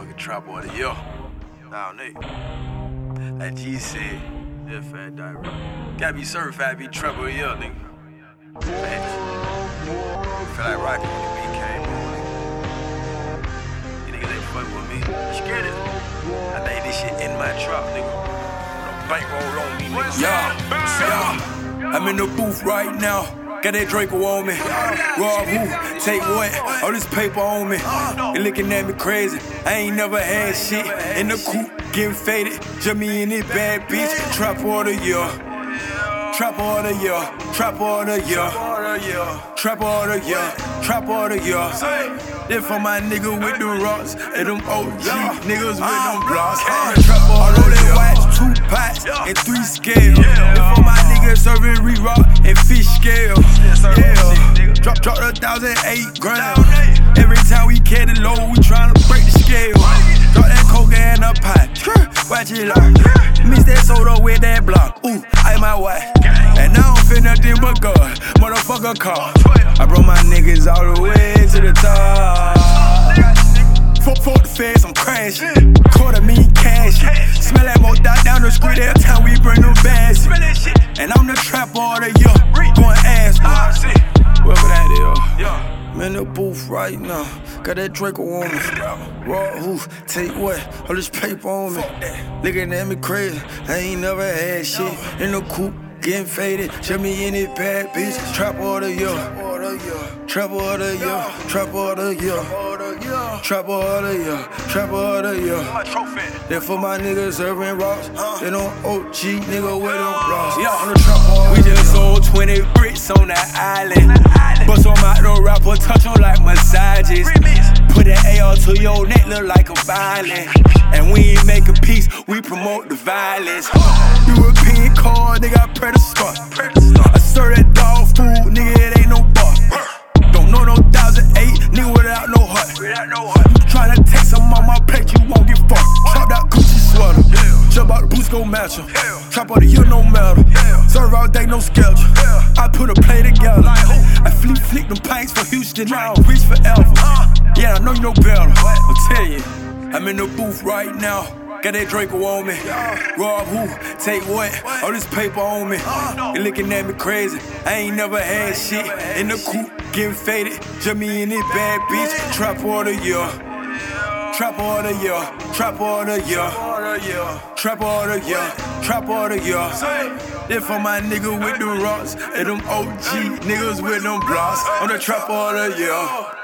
Motherfucking trap of the year. Nah, nigga. Like G said, yeah, fat diary. Gotta be certified to be trap of the year, nigga. Facts. Feel like rockin' when the beat came on, nigga. You niggas ain't fuck with me. You scared of it? I think this shit in my trap, nigga. No bankroll on me, nigga. Yeah, I'm in the booth right now. Got that Draco on me. Rob who? Take what? All this paper on me. They looking at me crazy. I ain't never had shit. In the coupe, getting faded. Just me and this bad bitch. Trap of the year. Trap of the year. Trap of the year. Trap of the year. Trap of the year. This for my nigga with the rocks and them OG niggas with them blocks. Trap all of the watch, 2 pots and 3 scales. This for my niggas serving re-rock and fish scale. Yeah. Drop 1,008 grams. Every time we carry the load, we tryna break the scale. Drop that coke and a pot. Watch it out. Mix that soda with that block. Ooh, I my wife. And I don't feel nothing but God. Motherfucker call. I brought my niggas all the way to the top. Fuck the feds, I'm crashing. $250,000 cash. Smell that mo down the street every time we bring them bags. And I'm the trap of the year. Going ass, whoever that is. I'm in the booth right now. Got that Draco on me. Raw who? Take what? All this paper on me. Looking at me crazy. I ain't never had shit. In the coupe, getting faded. Just me in it bad bitch. Trap of the year. Trap of the year. Trap of the year. Trap of the year. Trap of the year. That for my niggas serving rocks. They don't OG nigga with them blocks. On the trap of the year. We just sold 20 bricks on that island. Bust on my no rapper, touch on like massages. Put that AR to your neck, look like a violin. And we ain't making peace, we promote the violence. European car, nigga, I pray to start. I serve that dog food, nigga, it ain't no bar. Don't know no 1,008, nigga without no heart. You tryna take some on my plate, you won't get fucked. Trap that Gucci sweater, jump out the boots, go match 'em. Trap out the year, no matter. Serve all day, no schedule. I put a play together. I flick them pints for Houston, now I reach forever. Yeah, I know you know better. I'll tell you, I'm in the booth right now. Got that Draco on me. Rob who? Take what? All this paper on me. They looking at me crazy. I ain't never had shit. In the coupe, getting faded. Just me and this bad bitch. Trap of the year. Trap of the year. Trap of the year. Trap of the year. Trap of the year. This for my nigga with the rocks and them OG niggas with them blocks. On the trap of the year.